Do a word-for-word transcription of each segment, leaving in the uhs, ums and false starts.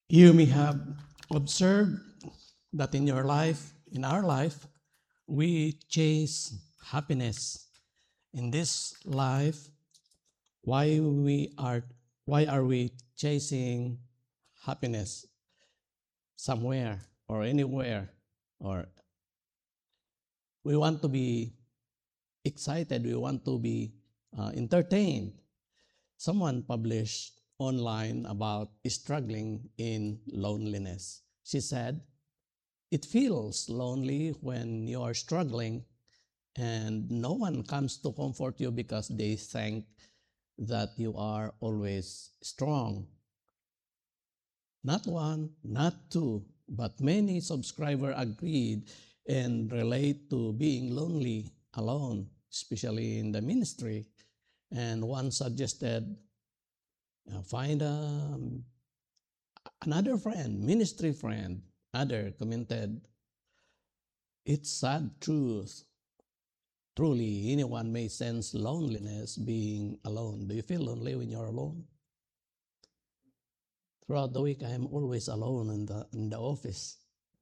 You may have observed that in your life, in our life, we chase happiness. In this life, why we are why are we chasing happiness somewhere or anywhere? Or we want to be excited, we want to be uh, entertained. Someone published online about struggling in loneliness. She said, it feels lonely when you are struggling and no one comes to comfort you because they think that you are always strong. Not one, not two, but many subscribers agreed and relate to being lonely alone, especially in the ministry. And one suggested, uh, find a, another friend, ministry friend. Other commented, it's sad truth. Truly, anyone may sense loneliness being alone. Do you feel lonely when you're alone? Throughout the week, I am always alone in the, in the office.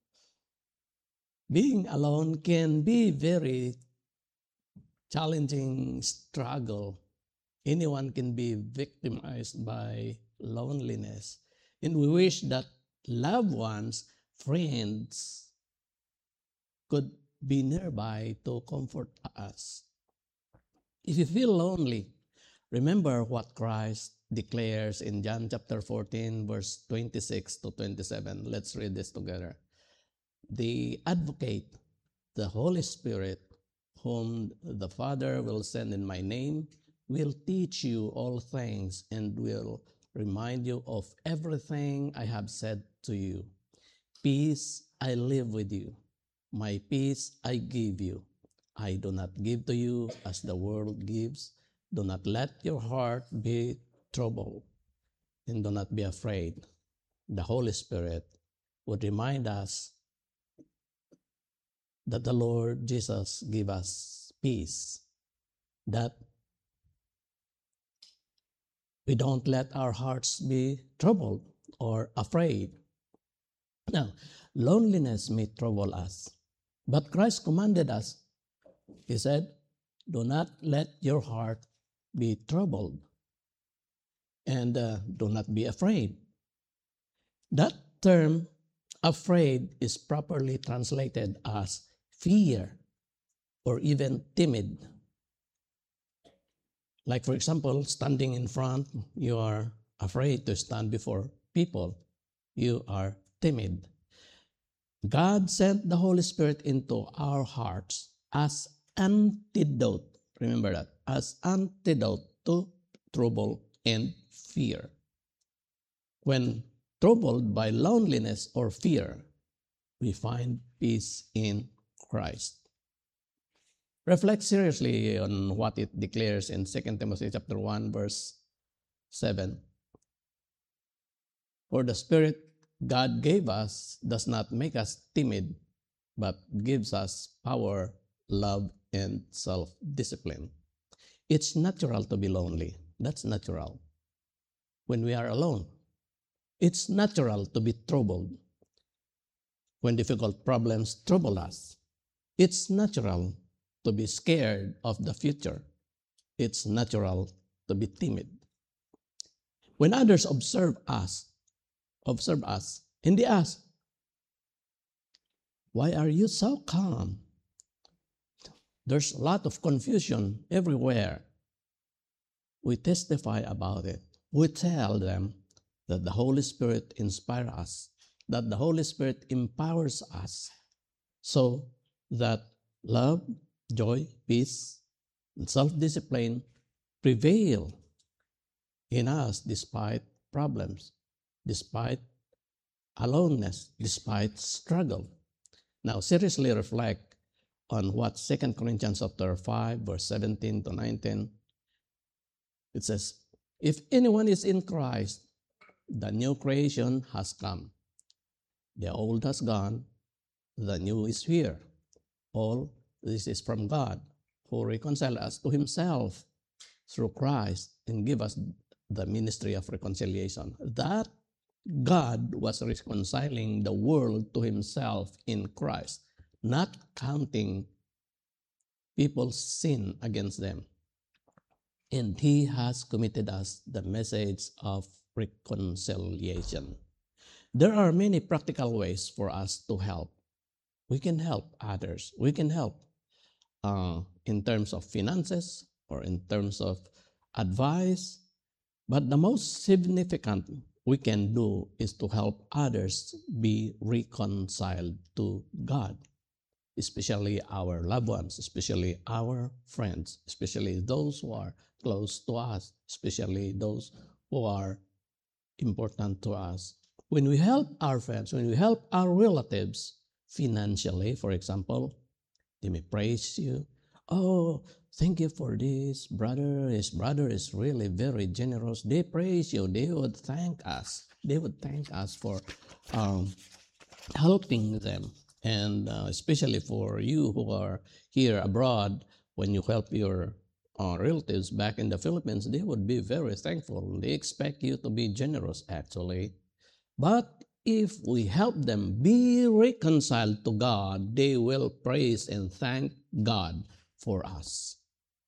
Being alone can be very challenging struggle. Anyone can be victimized by loneliness. And we wish that loved ones, friends, could be nearby to comfort us. If you feel lonely, remember what Christ declares in John chapter fourteen, verse twenty-six to twenty-seven. Let's read this together. The advocate, the Holy Spirit, whom the Father will send in my name, will teach you all things and will remind you of everything I have said to you. Peace I live with you. My peace I give you. I do not give to you as the world gives. Do not let your heart be troubled and do not be afraid. The Holy Spirit would remind us that the Lord Jesus give us peace, that we don't let our hearts be troubled or afraid. Now, loneliness may trouble us, but Christ commanded us. He said, do not let your heart be troubled and uh, do not be afraid. That term, afraid, is properly translated as fear or even timid. Like, for example, standing in front, you are afraid to stand before people. You are timid. God sent the Holy Spirit into our hearts as antidote. Remember that, as antidote to trouble and fear. When troubled by loneliness or fear, we find peace in Christ. Reflect seriously on what it declares in Second Timothy chapter one, verse seven. For the Spirit God gave us does not make us timid, but gives us power, love, and self-discipline. It's natural to be lonely. That's natural. When we are alone, it's natural to be troubled. When difficult problems trouble us, it's natural to be scared of the future. It's natural to be timid. When others observe us, observe us, and they ask, why are you so calm? There's a lot of confusion everywhere. We testify about it. We tell them that the Holy Spirit inspires us, that the Holy Spirit empowers us, so that love, joy, peace, and self-discipline prevail in us despite problems, despite aloneness, despite struggle. Now, seriously reflect on what Second Corinthians chapter five, verse seventeen to nineteen. It says, if anyone is in Christ, the new creation has come. The old has gone, the new is here. All this is from God, who reconciled us to himself through Christ and give us the ministry of reconciliation. That God was reconciling the world to himself in Christ, not counting people's sin against them. And he has committed us the message of reconciliation. There are many practical ways for us to help. We can help others. We can help uh, in terms of finances or in terms of advice. But the most significant we can do is to help others be reconciled to God, especially our loved ones, especially our friends, especially those who are close to us, especially those who are important to us. When we help our friends, when we help our relatives financially, for example, they may praise you. Oh, thank you for this, brother. His brother is really very generous. They praise you. They would thank us. They would thank us for um, helping them. And uh, especially for you who are here abroad, when you help your uh, relatives back in the Philippines, they would be very thankful. They expect you to be generous, actually. But if we help them be reconciled to God, they will praise and thank God for us.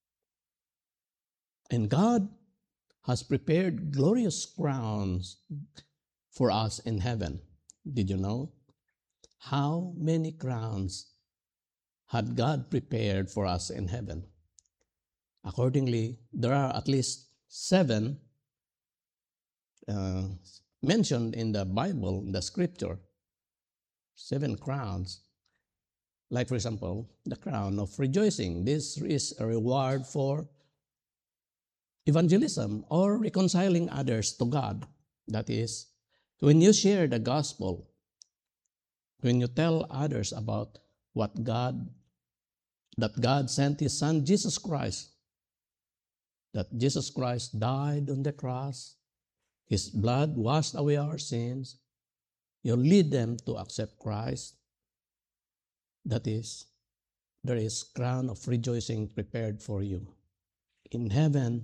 And God has prepared glorious crowns for us in heaven. Did you know? How many crowns had God prepared for us in heaven? Accordingly, there are at least seven uh, mentioned in the Bible, in the scripture, seven crowns. Like, for example, the crown of rejoicing. This is a reward for evangelism or reconciling others to God. That is, when you share the gospel, when you tell others about what God, that God sent His Son, Jesus Christ, that Jesus Christ died on the cross, His blood washed away our sins, you lead them to accept Christ. That is, there is crown of rejoicing prepared for you. In heaven,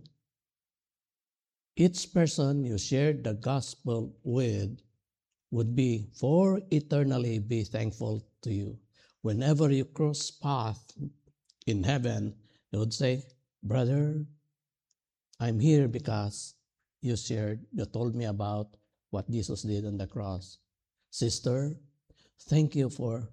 each person you shared the gospel with would be for eternally be thankful to you. Whenever you cross path in heaven, you would say, brother, I'm here because you shared, you told me about what Jesus did on the cross. Sister, thank you for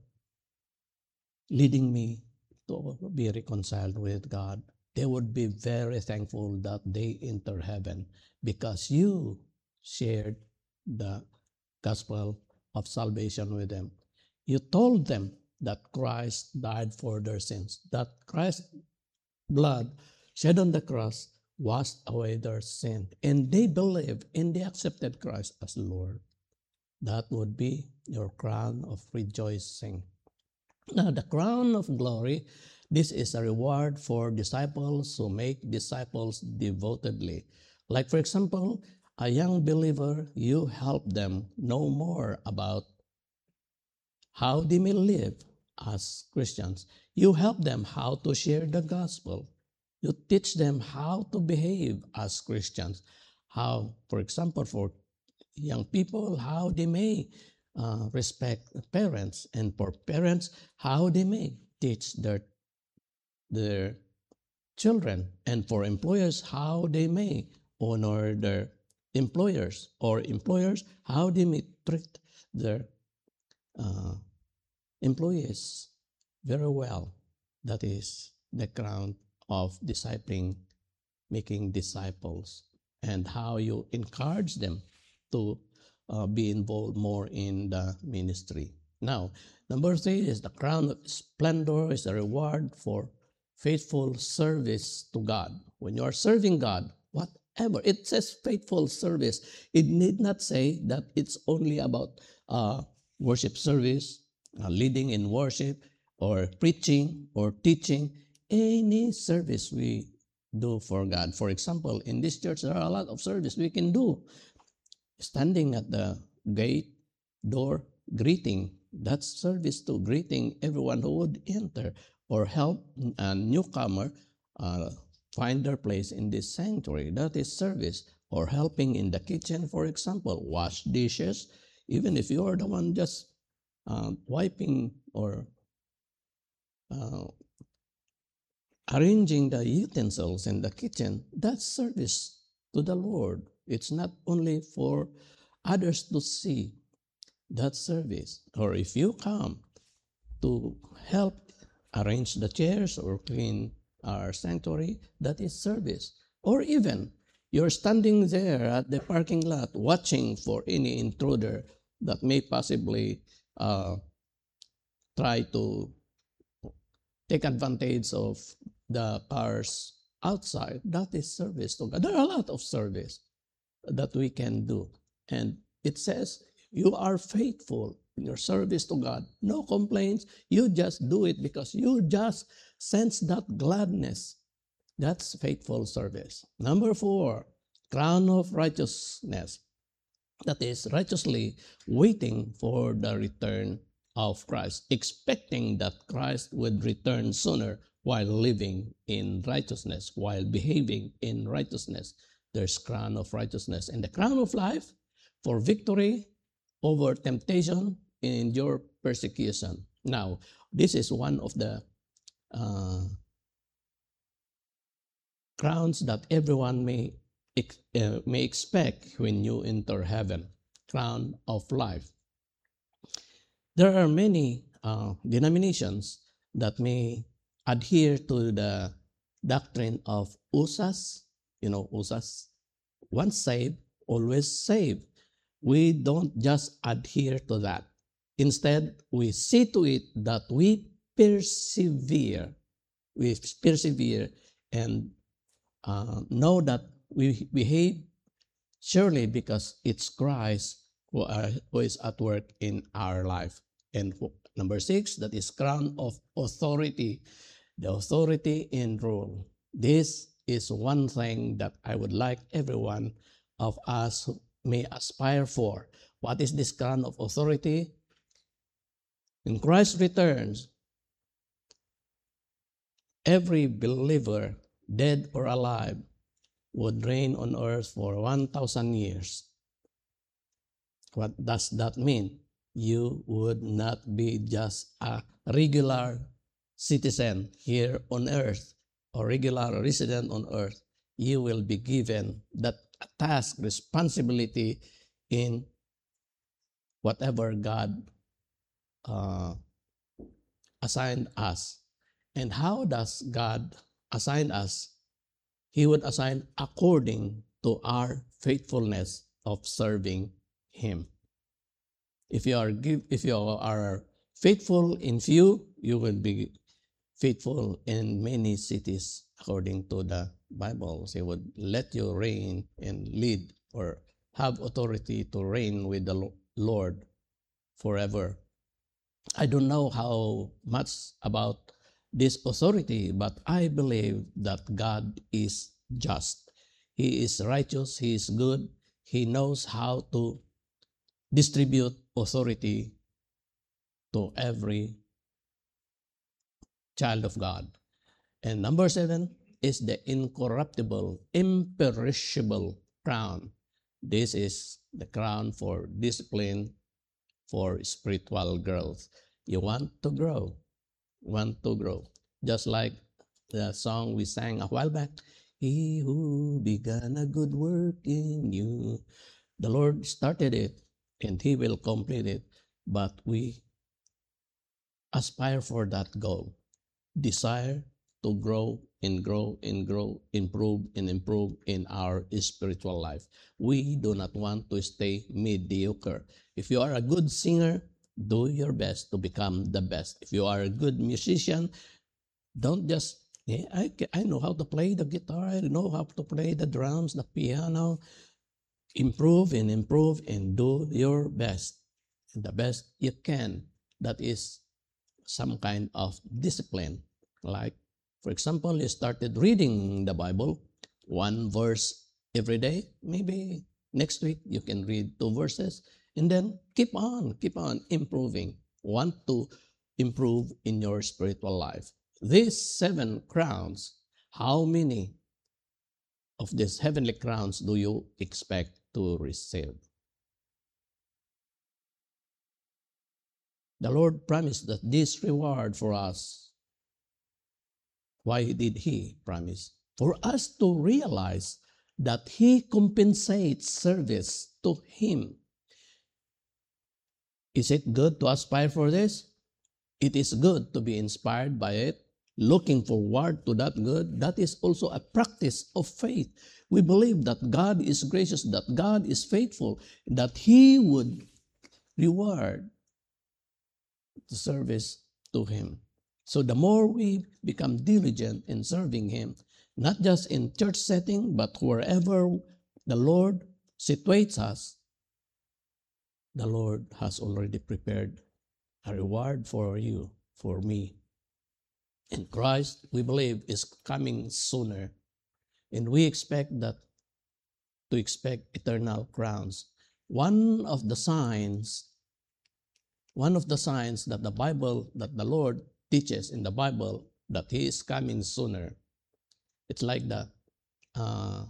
leading me to be reconciled with God. They would be very thankful that they enter heaven because you shared the gospel of salvation with them. You told them that Christ died for their sins, that Christ's blood shed on the cross washed away their sin, and they believed and they accepted Christ as Lord. That would be your crown of rejoicing. Now, the crown of glory, this is a reward for disciples who make disciples devotedly. Like, for example, a young believer, you help them know more about how they may live as Christians. You help them how to share the gospel. You teach them how to behave as Christians. How, for example, for young people, how they may uh, respect parents, and for parents, how they may teach their, their children, and for employers, how they may honor their employers, or employers, how they may treat their uh, employees very well. That is the crown of discipling, making disciples, and how you encourage them to uh, be involved more in the ministry. Now, number three is the crown of splendor is a reward for faithful service to God. When you are serving God, whatever, it says faithful service. It need not say that it's only about uh, worship service, uh, leading in worship, or preaching, or teaching. Any service we do for God. For example, in this church, there are a lot of service we can do. Standing at the gate, door, greeting. That's service to greeting everyone who would enter, or help a newcomer uh, find their place in this sanctuary. That is service. or helping in the kitchen, for example, wash dishes, even if you are the one just uh, wiping or uh, arranging the utensils in the kitchen, that's service to the Lord. It's not only for others to see, that service. Or if you come to help arrange the chairs or clean our sanctuary, that is service. Or even you're standing there at the parking lot watching for any intruder that may possibly uh, try to take advantage of the cars outside. That is service to God. There are a lot of service that we can do. And it says, you are faithful in your service to God. No complaints. You just do it because you just sense that gladness. That's faithful service. Number four, crown of righteousness. That is righteously waiting for the return of Christ, expecting that Christ would return sooner while living in righteousness, while behaving in righteousness. There's crown of righteousness. And the crown of life for victory over temptation in your persecution. Now, this is one of the uh, crowns that everyone may, uh, may expect when you enter heaven. Crown of life. There are many uh, denominations that may adhere to the doctrine of usas. You know, usas, once saved, always saved. We don't just adhere to that. Instead, we see to it that we persevere. We persevere and uh, know that we behave surely because it's Christ who, are, who is at work in our life. And number six, that is crown of authority, the authority in rule. This is one thing that I would like everyone of us may aspire for. What is this crown of authority? When Christ returns, every believer, dead or alive, would reign on earth for one thousand years. What does that mean? You would not be just a regular citizen here on earth or regular resident on earth. You will be given that task, responsibility in whatever God uh, assigned us. And how does God assign us? He would assign according to our faithfulness of serving Him. If you are give, if you are faithful in few, you will be faithful in many cities, according to the Bible. He would let you reign and lead or have authority to reign with the Lord forever. I don't know how much about this authority, but I believe that God is just. He is righteous. He is good. He knows how to distribute authority to every child of God. And number seven is the incorruptible, imperishable crown. This is the crown for discipline, for spiritual growth. You want to grow, want to grow. Just like the song we sang a while back, He who began a good work in you. The Lord started it and He will complete it. But we aspire for that goal. Desire to grow and grow and grow, improve and improve in our spiritual life. We do not want to stay mediocre. If you are a good singer, do your best to become the best. If you are a good musician, don't just, yeah, I, I know how to play the guitar, I know how to play the drums, the piano. Improve and improve and do your best. The best you can. That is some kind of discipline. Like, for example, you started reading the Bible, one verse every day. Maybe next week you can read two verses, and then keep on, keep on improving. Want to improve in your spiritual life. These seven crowns, how many of these heavenly crowns do you expect to receive? The Lord promised that this reward for us. Why did He promise? For us to realize that He compensates service to Him. Is it good to aspire for this? It is good to be inspired by it, looking forward to that good. That is also a practice of faith. We believe that God is gracious, that God is faithful, that He would reward the service to Him. So the more we become diligent in serving Him, not just in church setting, but wherever the Lord situates us, the Lord has already prepared a reward for you, for me. And Christ, we believe, is coming sooner. And we expect that to expect eternal crowns. One of the signs, one of the signs that the Bible, that the Lord teaches in the Bible that He is coming sooner, it's like that. Uh,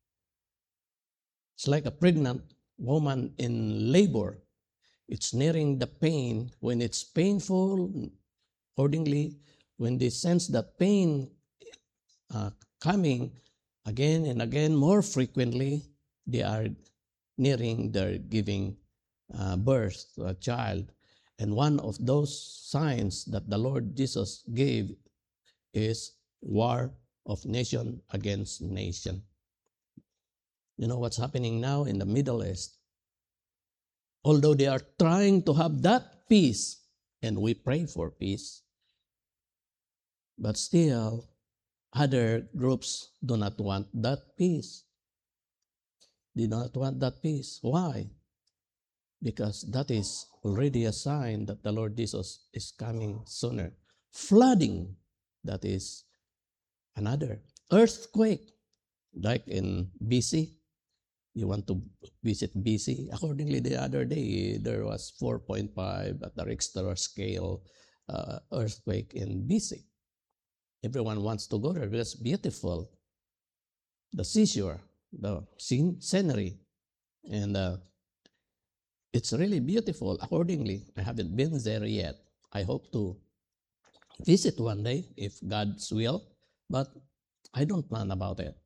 it's like a pregnant woman in labor. It's nearing the pain. When it's painful, accordingly, when they sense that pain uh, coming again and again more frequently, they are nearing their giving uh, birth to a child. And one of those signs that the Lord Jesus gave is war of nation against nation. You know what's happening now in the Middle East? Although they are trying to have that peace, and we pray for peace, but still, other groups do not want that peace. They do not want that peace. Why? Because that is already a sign that the Lord Jesus is coming sooner. Flooding, that is another. Earthquake, like in B C. You want to visit B C? Accordingly, the other day, there was four point five at the Richter scale uh, earthquake in B C. Everyone wants to go there because it's beautiful. The seashore, the scene, scenery, and uh, it's really beautiful. Accordingly, I haven't been there yet. I hope to visit one day if God's will, but I don't plan about it.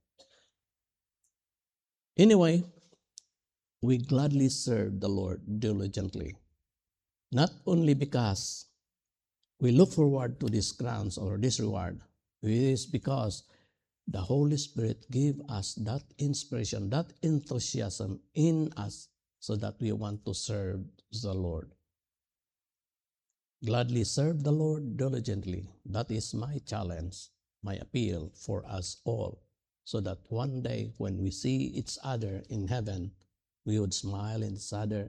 Anyway, we gladly serve the Lord diligently, not only because we look forward to these crowns or this reward. It is because the Holy Spirit gave us that inspiration, that enthusiasm in us so that we want to serve the Lord. Gladly serve the Lord diligently. That is my challenge, my appeal for us all, so that one day when we see each other in heaven, we would smile at each other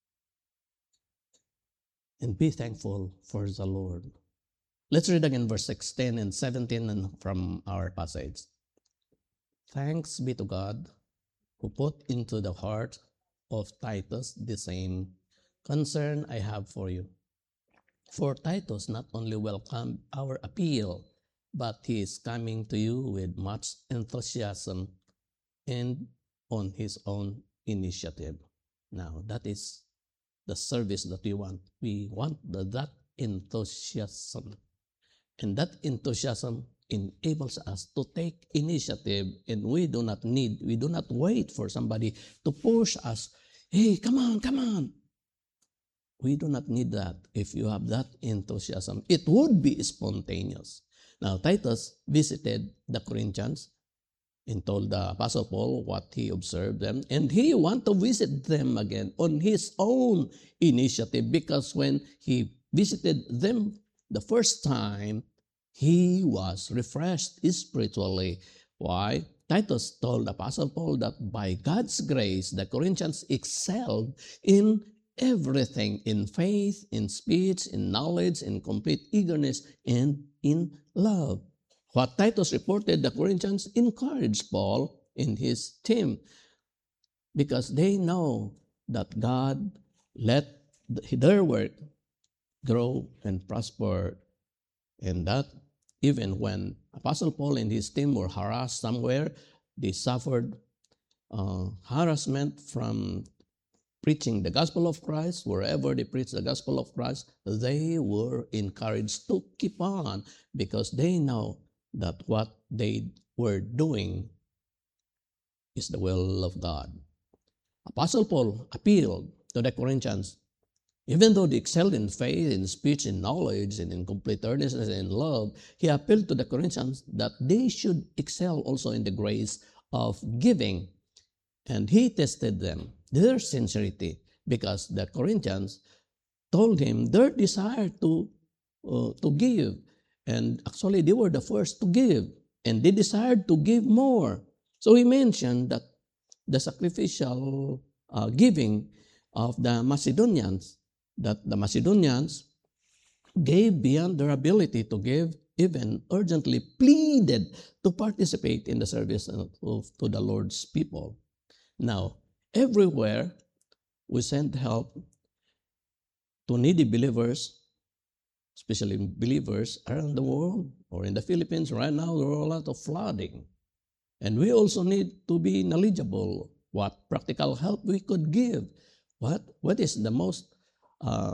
and be thankful for the Lord. Let's read again verse sixteen and seventeen from our passage. Thanks be to God who put into the heart of Titus the same concern I have for you. For Titus not only welcomed our appeal, but he is coming to you with much enthusiasm and on his own initiative. Now, that is the service that we want. We want the, that enthusiasm. And that enthusiasm enables us to take initiative, and we do not need, we do not wait for somebody to push us. Hey, come on, come on. We do not need that. If you have that enthusiasm, it would be spontaneous. Now, Titus visited the Corinthians and told the Apostle Paul what he observed them, and he wanted to visit them again on his own initiative, because when he visited them the first time, he was refreshed spiritually. Why? Titus told Apostle Paul that by God's grace, the Corinthians excelled in everything, in faith, in speech, in knowledge, in complete eagerness, and in love. What Titus reported, the Corinthians encouraged Paul in his team, because they know that God let their work grow and prosper, and that even when Apostle Paul and his team were harassed somewhere, They suffered uh, harassment from preaching the gospel of Christ. Wherever they preached the gospel of Christ, they were encouraged to keep on because they know that what they were doing is the will of God. Apostle Paul appealed to the Corinthians. Even though they excelled in faith, in speech, in knowledge, and in complete earnestness and in love, he appealed to the Corinthians that they should excel also in the grace of giving. And he tested them, their sincerity, because the Corinthians told him their desire to, uh, to give. And actually, they were the first to give. And they desired to give more. So he mentioned that the sacrificial uh, giving of the Macedonians, that the Macedonians gave beyond their ability to give, even urgently pleaded to participate in the service of, of, to the Lord's people. Now, everywhere we send help to needy believers, especially believers around the world or in the Philippines. Right now, there are a lot of flooding. And we also need to be knowledgeable what practical help we could give. What, what is the most uh,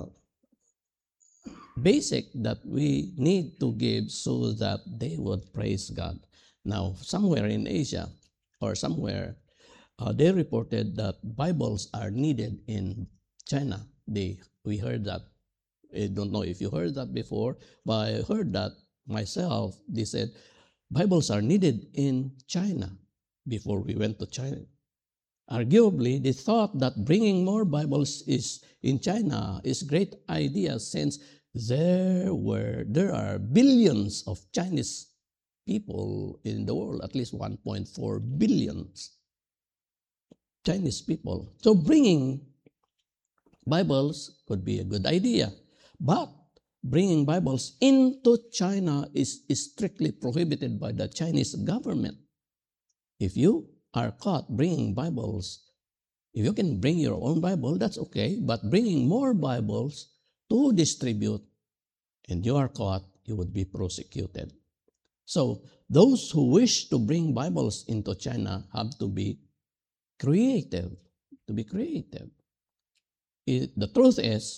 basic that we need to give so that they would praise God. Now, somewhere in Asia or somewhere, uh, they reported that Bibles are needed in China. They, we heard that. I don't know if you heard that before, but I heard that myself. They said Bibles are needed in China before we went to China. Arguably, they thought that bringing more Bibles is in China is a great idea since there were there are billions of Chinese people in the world, at least one point four billion Chinese people. So bringing Bibles could be a good idea, but bringing Bibles into China is, is strictly prohibited by the Chinese government. If you are caught bringing Bibles, if you can bring your own Bible, that's okay, but bringing more Bibles to distribute and you are caught, you would be prosecuted. So those who wish to bring Bibles into China have to be creative, to be creative. It, the truth is,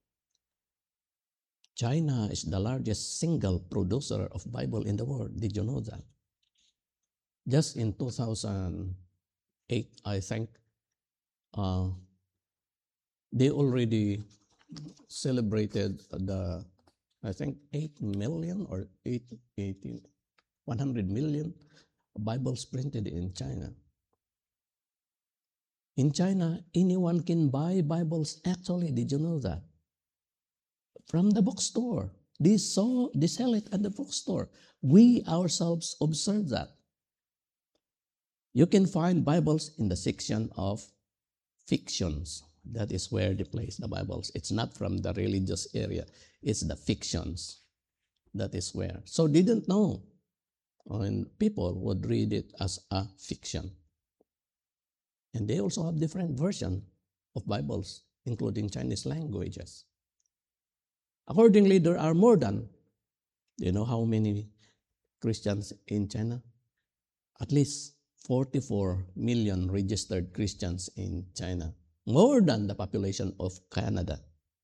China is the largest single producer of Bible in the world. Did you know that? Just in two thousand eight, I think, uh, they already celebrated the, I think, eight million or eight, eighteen, one hundred million Bibles printed in China. In China, anyone can buy Bibles. Actually, did you know that? From the bookstore. They, saw, they sell it at the bookstore. We ourselves observe that. You can find Bibles in the section of fictions. That is where they place the Bibles. It's not from the religious area. It's the fictions. That is where. So they didn't know. And people would read it as a fiction. And they also have different versions of Bibles, including Chinese languages. Accordingly, there are more than, do you know how many Christians in China? At least forty-four million registered Christians in China, more than the population of Canada.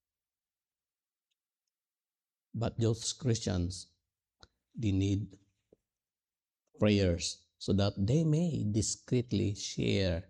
But those Christians, they need prayers so that they may discreetly share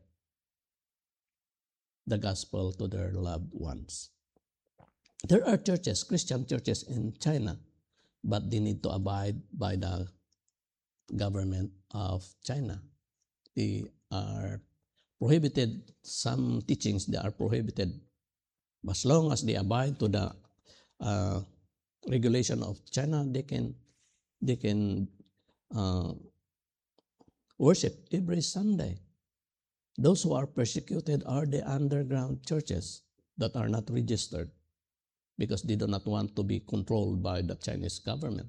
the gospel to their loved ones. There are churches, Christian churches in China, but they need to abide by the government of China. They are prohibited, some teachings they are prohibited. As long as they abide to the uh, regulation of China, they can they can uh, worship every Sunday. Those who are persecuted are the underground churches that are not registered because they do not want to be controlled by the Chinese government.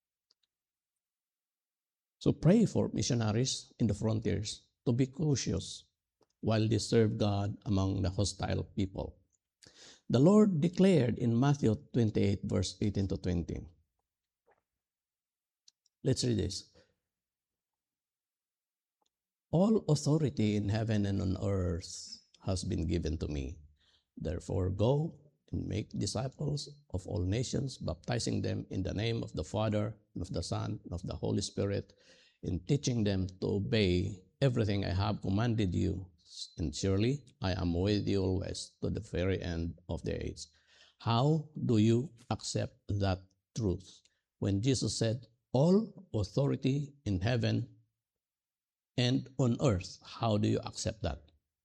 So pray for missionaries in the frontiers to be cautious while they serve God among the hostile people. The Lord declared in Matthew twenty-eight, verse eighteen to twenty. Let's read this. All authority in heaven and on earth has been given to me. Therefore, go and make disciples of all nations, baptizing them in the name of the Father, and of the Son, and of the Holy Spirit, and teaching them to obey everything I have commanded you. And surely I am with you always to the very end of the age. How do you accept that truth? When Jesus said, all authority in heaven and on earth, how do you accept that?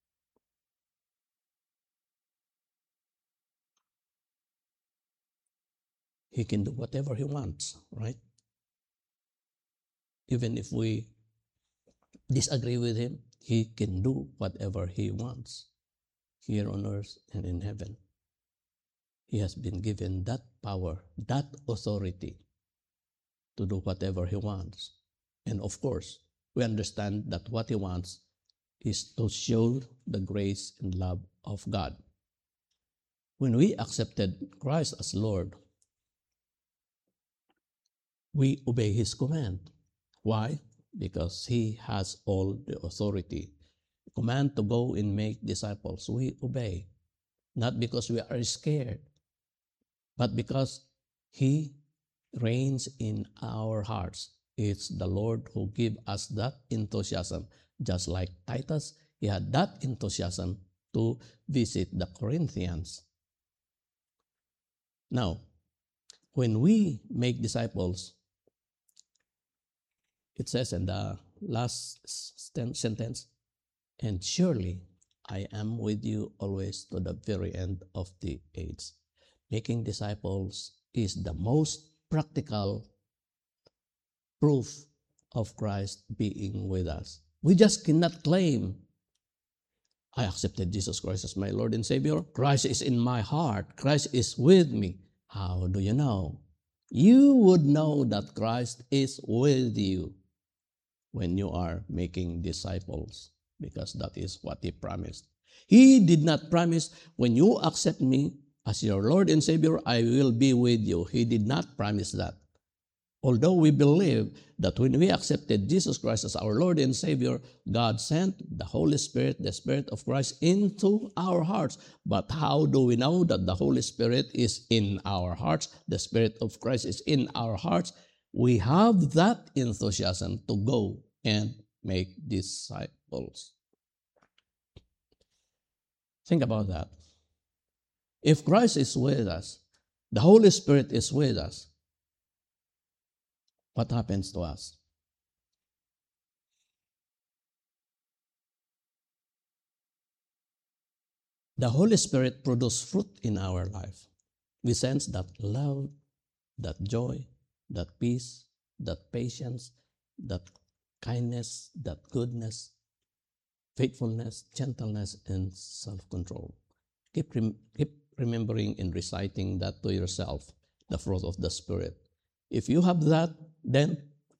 He can do whatever he wants, right? Even if we disagree with him, he can do whatever he wants here on earth and in heaven. He has been given that power, that authority to do whatever he wants. And of course, we understand that what he wants is to show the grace and love of God. When we accepted Christ as Lord, we obey his command. Why? Because he has all the authority. Command to go and make disciples, we obey. Not because we are scared, but because he reigns in our hearts. It's the Lord who gives us that enthusiasm. Just like Titus, he had that enthusiasm to visit the Corinthians. Now, when we make disciples, it says in the last sentence, and surely I am with you always to the very end of the age. Making disciples is the most practical proof of Christ being with us. We just cannot claim, I accepted Jesus Christ as my Lord and Savior. Christ is in my heart. Christ is with me. How do you know? You would know that Christ is with you when you are making disciples, because that is what he promised. He did not promise, when you accept me as your Lord and Savior, I will be with you. He did not promise that. Although we believe that when we accepted Jesus Christ as our Lord and Savior, God sent the Holy Spirit, the Spirit of Christ, into our hearts. But how do we know that the Holy Spirit is in our hearts? The Spirit of Christ is in our hearts. We have that enthusiasm to go and make disciples. Think about that. If Christ is with us, the Holy Spirit is with us, what happens to us? The Holy Spirit produces fruit in our life. We sense that love, that joy, that peace, that patience, that kindness, that goodness, faithfulness, gentleness, and self-control. Keep, rem- keep remembering and reciting that to yourself, the fruit of the Spirit. If you have that, then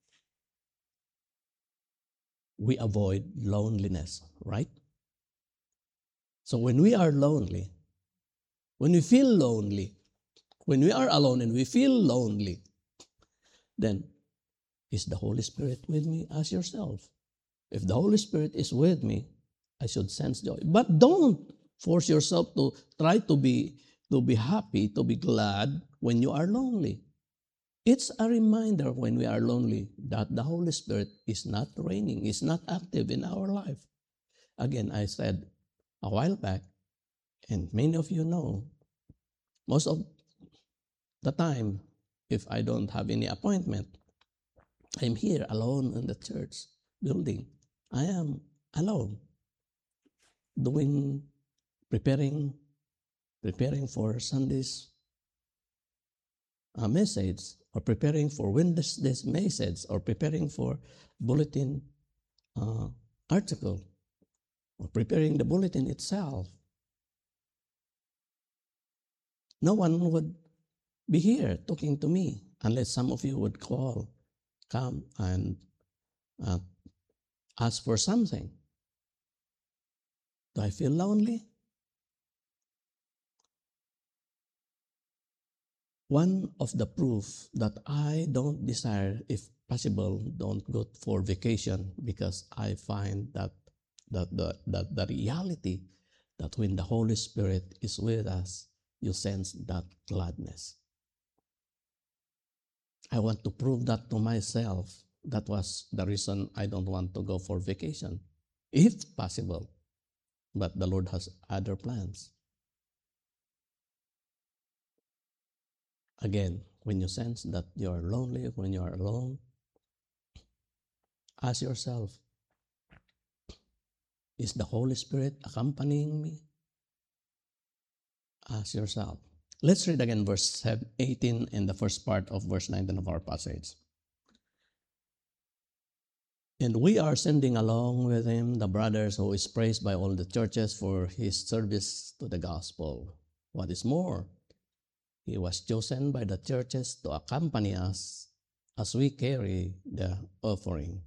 we avoid loneliness, right? So when we are lonely, when we feel lonely, when we are alone and we feel lonely, then is the Holy Spirit with me? Ask yourself. If the Holy Spirit is with me, I should sense joy. But don't force yourself to try to be, to be happy, to be glad when you are lonely. It's a reminder when we are lonely that the Holy Spirit is not reigning, is not active in our life. Again, I said a while back, and many of you know, most of the time, if I don't have any appointment, I'm here alone in the church building. I am alone, doing, preparing, preparing for Sunday's uh, message, or preparing for Wednesday's message, or preparing for bulletin uh, article, or preparing the bulletin itself. No one would be here talking to me unless some of you would call, come and uh, ask for something. Do I feel lonely? One of the proof that I don't desire, if possible, don't go for vacation, because I find that that the that the reality that when the Holy Spirit is with us, you sense that gladness. I want to prove that to myself. That was the reason I don't want to go for vacation, if possible. But the Lord has other plans. Again, when you sense that you are lonely, when you are alone, ask yourself, is the Holy Spirit accompanying me? Ask yourself. Let's read again verse eighteen and the first part of verse nineteen of our passage. And we are sending along with him the brothers who is praised by all the churches for his service to the gospel. What is more, he was chosen by the churches to accompany us as we carry the offering.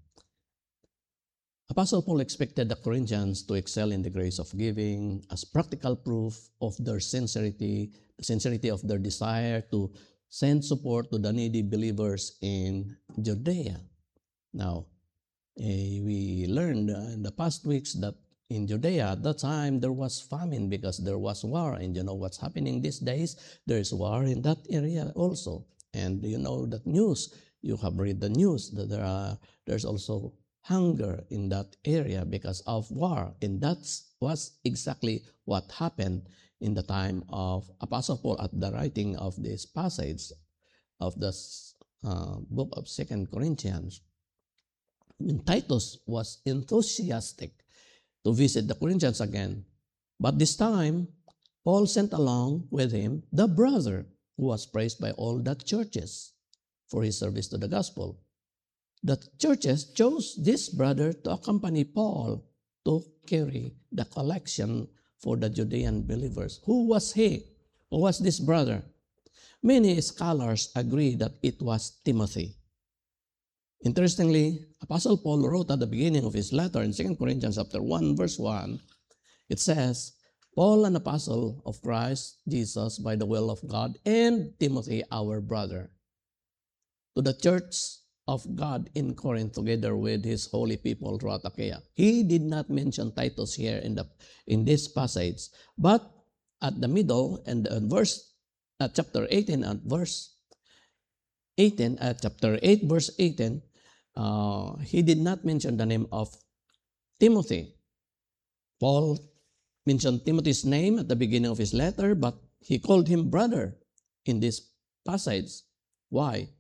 Apostle Paul expected the Corinthians to excel in the grace of giving as practical proof of their sincerity, the sincerity of their desire to send support to the needy believers in Judea. Now, eh, we learned in the past weeks that in Judea at that time there was famine because there was war, and you know what's happening these days? There is war in that area also, and you know that news. You have read the news that there are there's also hunger in that area because of war. And that's was exactly what happened in the time of Apostle Paul at the writing of this passage of the uh, book of Second Corinthians. And Titus was enthusiastic to visit the Corinthians again. But this time, Paul sent along with him the brother who was praised by all the churches for his service to the gospel. The churches chose this brother to accompany Paul to carry the collection for the Judean believers. Who was he? Who was this brother? Many scholars agree that it was Timothy. Interestingly, Apostle Paul wrote at the beginning of his letter in Second Corinthians chapter one, verse one, it says, Paul, an apostle of Christ Jesus by the will of God, and Timothy, our brother, to the church of God in Corinth, together with his holy people throughout Achaia. He did not mention Titus here in the in this passage, but at the middle and uh, verse uh, chapter eighteen and verse eighteen, uh, chapter eight, verse eighteen, uh, he did not mention the name of Timothy. Paul mentioned Timothy's name at the beginning of his letter, but he called him brother in this passage. Why?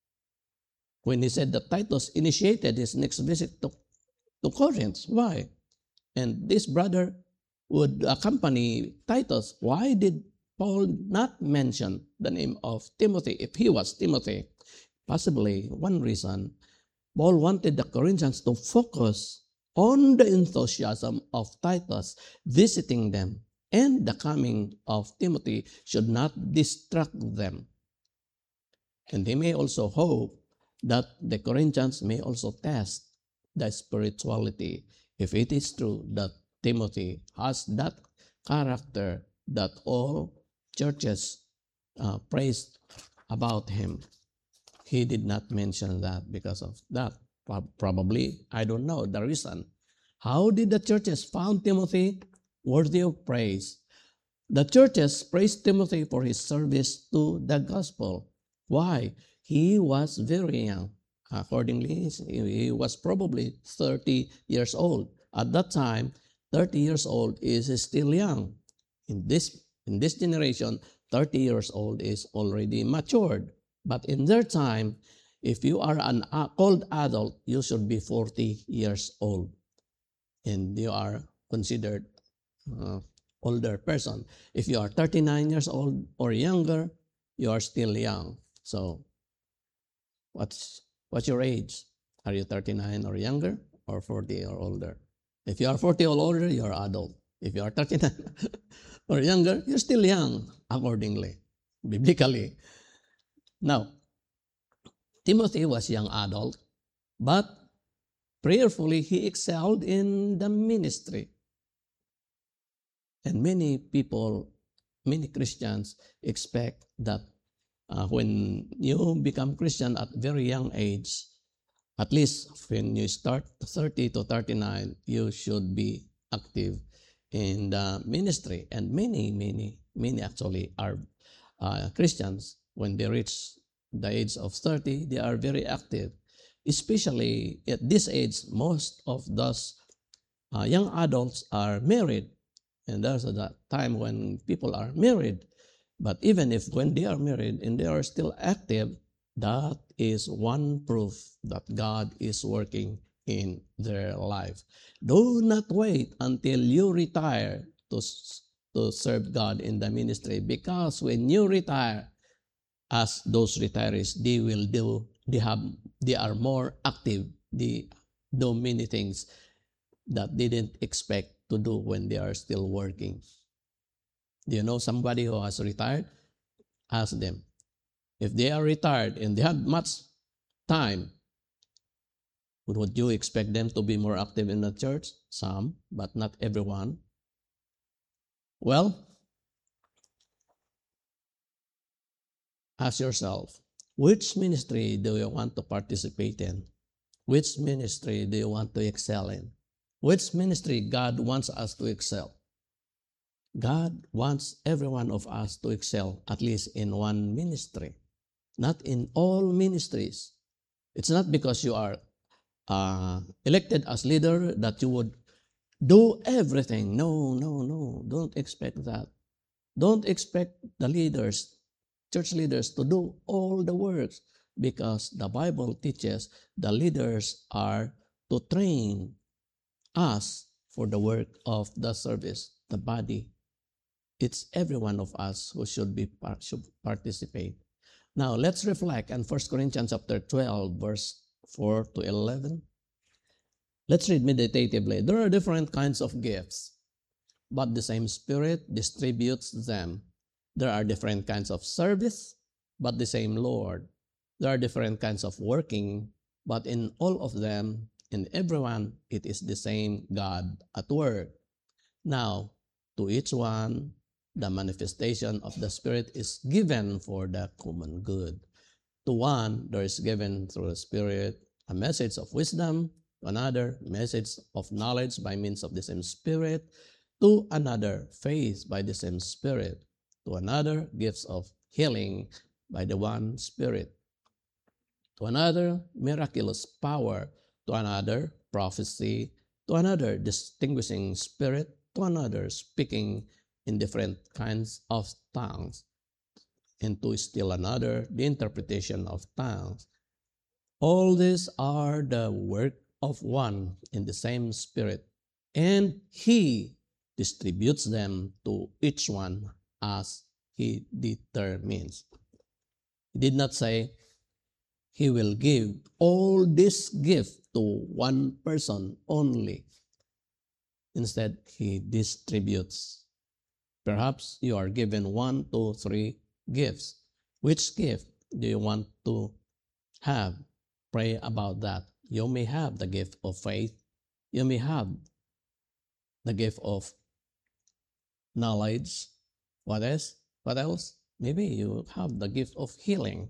When he said that Titus initiated his next visit to, to Corinth. Why? And this brother would accompany Titus. Why did Paul not mention the name of Timothy if he was Timothy? Possibly one reason, Paul wanted the Corinthians to focus on the enthusiasm of Titus visiting them, and the coming of Timothy should not distract them. And they may also hope that the Corinthians may also test the spirituality, if it is true that Timothy has that character that all churches uh, praised about him. He did not mention that because of that. Probably, I don't know the reason. How did the churches found Timothy worthy of praise? The churches praised Timothy for his service to the gospel. Why? He was very young. Accordingly, he was probably thirty years old. At that time, thirty years old is still young. In this, in this generation, thirty years old is already matured. But in their time, if you are an called adult, you should be forty years old. And you are considered uh, older person. If you are thirty-nine years old or younger, you are still young. So, what's what's your age? Are you thirty-nine or younger, or forty or older? If you are forty or older, you are adult. If you are thirty-nine or younger, you're still young, accordingly, biblically. Now, Timothy was young adult, but prayerfully he excelled in the ministry. And many people, many Christians expect that uh, when you become Christian at very young age, At least when you start thirty to thirty-nine, you should be active in the ministry. And many, many, many actually are uh, Christians. When they reach the age of thirty, they are very active. Especially at this age, most of those uh, young adults are married. And there's a time when people are married. But even if when they are married and they are still active, that is one proof that God is working in their life. Do not wait until you retire to, to serve God in the ministry, because when you retire, as those retirees, they will do, they have, they are more active. They do many things that they didn't expect to do when they are still working. Do you know somebody who has retired? Ask them. If they are retired and they have much time, would you expect them to be more active in the church? Some, but not everyone. Well, ask yourself, which ministry do you want to participate in? Which ministry do you want to excel in? Which ministry God wants us to excel? God wants every one of us to excel at least in one ministry, not in all ministries. It's not because you are uh, elected as leader that you would do everything. No, no, no. Don't expect that. Don't expect the leaders, church leaders, to do all the works, because the Bible teaches the leaders are to train us for the work of the service, the body. It's every one of us who should be should participate. Now let's reflect on First Corinthians chapter twelve, verse four to eleven. Let's read meditatively. There are different kinds of gifts, but the same Spirit distributes them. There are different kinds of service, but the same Lord. There are different kinds of working, but in all of them, in everyone, it is the same God at work. Now, to each one, the manifestation of the Spirit is given for the common good. To one, there is given through the Spirit a message of wisdom, to another, message of knowledge by means of the same Spirit, to another, faith by the same Spirit, to another, gifts of healing by the one Spirit, to another, miraculous power, to another, prophecy, to another, distinguishing spirit, to another, speaking in different kinds of tongues, and to still another, the interpretation of tongues. All these are the work of one in the same Spirit, and He distributes them to each one as He determines. He did not say He will give all this gift to one person only. Instead, He distributes. Perhaps you are given one, two, three gifts. Which gift do you want to have? Pray about that. You may have the gift of faith. You may have the gift of knowledge. What else? What else? Maybe you have the gift of healing.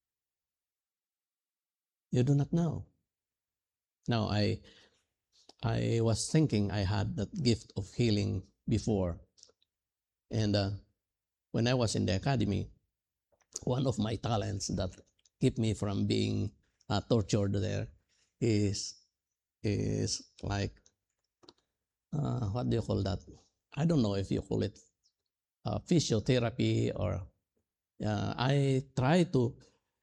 You do not know. Now, I I was thinking I had that gift of healing before. And uh, when I was in the academy, one of my talents that keep me from being uh, tortured there is is like, uh, what do you call that? I don't know if you call it uh, physiotherapy or uh, I try to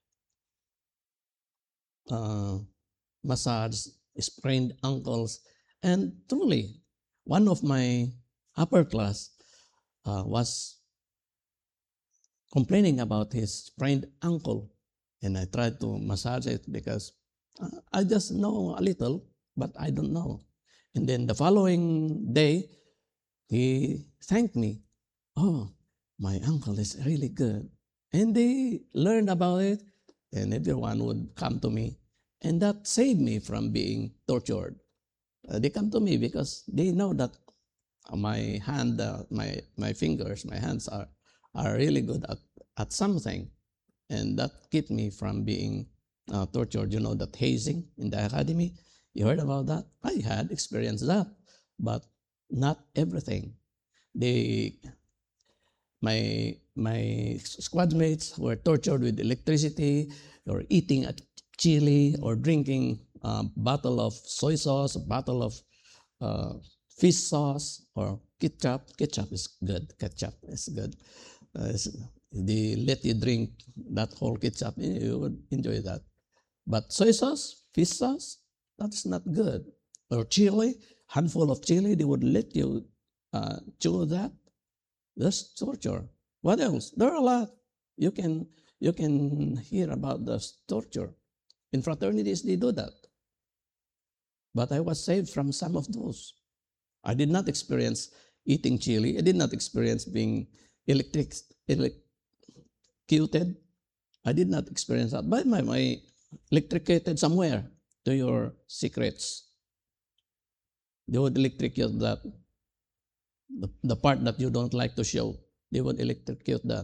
uh, massage sprained ankles. And truly, one of my upper class uh, was complaining about his sprained ankle. And I tried to massage it because uh, I just know a little, but I don't know. And then the following day, he thanked me. Oh, my ankle is really good. And they learned about it, and everyone would come to me. And that saved me from being tortured. Uh, they come to me because they know that my hand, uh, my my fingers, my hands are are really good at, at something. And that kept me from being uh, tortured. You know, that hazing in the academy. You heard about that? I had experienced that, but not everything. They, my my squad mates were tortured with electricity, or eating a chili, or drinking a bottle of soy sauce, a bottle of uh, fish sauce, or ketchup. Ketchup is good. Ketchup is good. Uh, they let you drink that whole ketchup, you would enjoy that. But soy sauce, fish sauce, that's not good. Or chili, handful of chili, they would let you uh, chew that. That's torture. What else? There are a lot. You can you can hear about the torture. In fraternities, they do that. But I was saved from some of those. I did not experience eating chili. I did not experience being electric, electrocuted. I did not experience that. But my, my electrocuted somewhere to your secrets. They would electrocute that. The, the part that you don't like to show, they would electrocute that.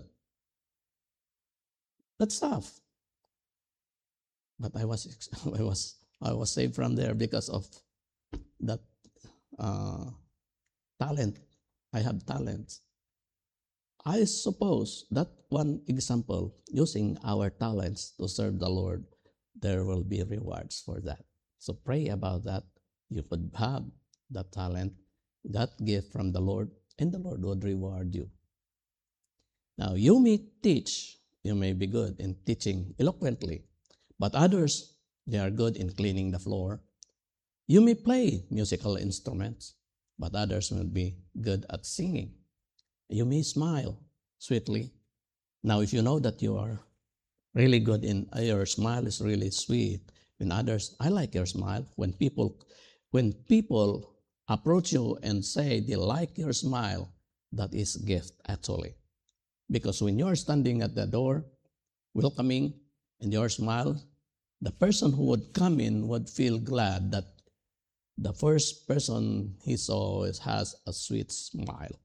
That's tough. But I was I was I was saved from there because of that uh, talent. I have talent. I suppose that one example, using our talents to serve the Lord, there will be rewards for that. So pray about that. You could have that talent, that gift from the Lord, and the Lord would reward you. Now, you may teach, you may be good in teaching eloquently, but others, they are good in cleaning the floor. You may play musical instruments, but others will be good at singing. You may smile sweetly. Now, if you know that you are really good in, your smile is really sweet, when others, I like your smile. When people, when people approach you and say they like your smile, that is gift actually. Because when you're standing at the door, welcoming, and your smile, the person who would come in would feel glad that the first person he saw has a sweet smile.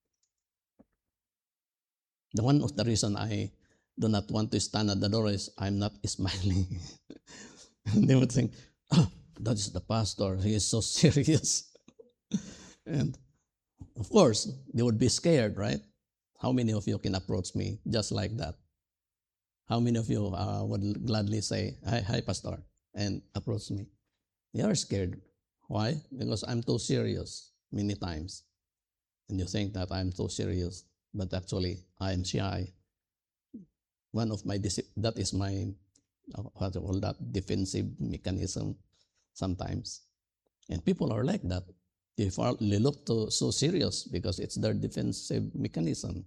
The one of the reason I do not want to stand at the door is I'm not smiling. They would think, oh, that is the pastor. He is so serious. And of course, they would be scared, right? How many of you can approach me just like that? How many of you uh, would gladly say, hi, hi, pastor, and approach me? They are scared. Why? Because I'm too serious many times. And you think that I'm too serious, but actually I'm shy. One of my, that is my, what do you call that, defensive mechanism sometimes. And people are like that. They, they look to, so serious because it's their defensive mechanism.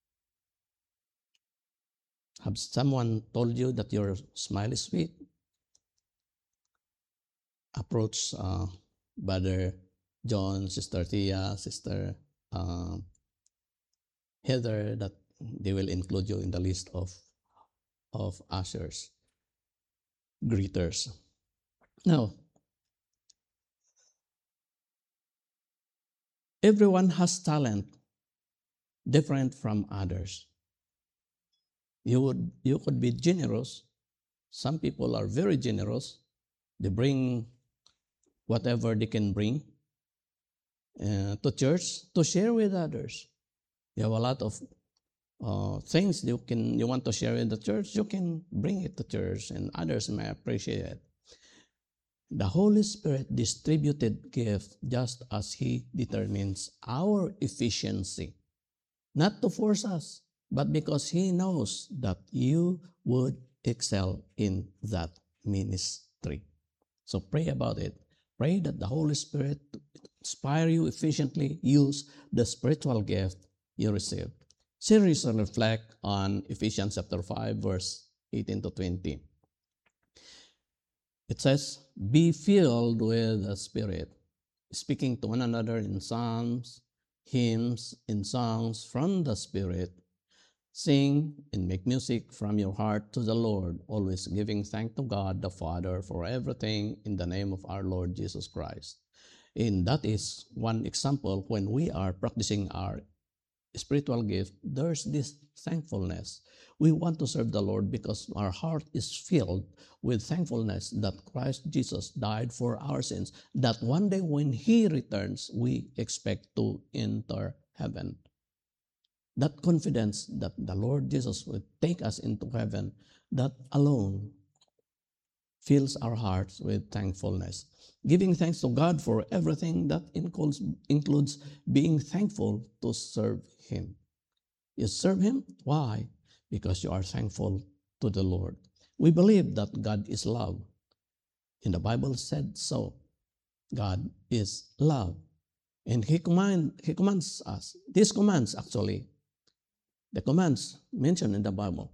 Have someone told you that your smile is sweet? Approach uh, Brother John, Sister Tia, Sister uh, Heather, that they will include you in the list of, of ushers, greeters. Now, everyone has talent different from others. You would you could be generous. Some people are very generous. They bring whatever they can bring uh, to church to share with others. You have a lot of uh, things you can you want to share with the church. You can bring it to church, and others may appreciate it. The Holy Spirit distributed gift just as He determines our efficiency, not to force us, but because He knows that you would excel in that ministry. So pray about it. Pray that the Holy Spirit inspire you efficiently, use the spiritual gift you received. Seriously reflect on Ephesians chapter five, verse eighteen to twenty. It says, be filled with the Spirit, speaking to one another in psalms, hymns, and songs from the Spirit. Sing and make music from your heart to the Lord, always giving thanks to God the Father for everything in the name of our Lord Jesus Christ. And that is one example when we are practicing our spiritual gift, there's this thankfulness. We want to serve the Lord because our heart is filled with thankfulness that Christ Jesus died for our sins, that one day when He returns, we expect to enter heaven. That confidence that the Lord Jesus will take us into heaven, that alone fills our hearts with thankfulness. Giving thanks to God for everything that includes, includes being thankful to serve Him. You serve Him? Why? Because you are thankful to the Lord. We believe that God is love. And the Bible said so. God is love. And He, command, he commands us. These commands, actually, the commands mentioned in the Bible,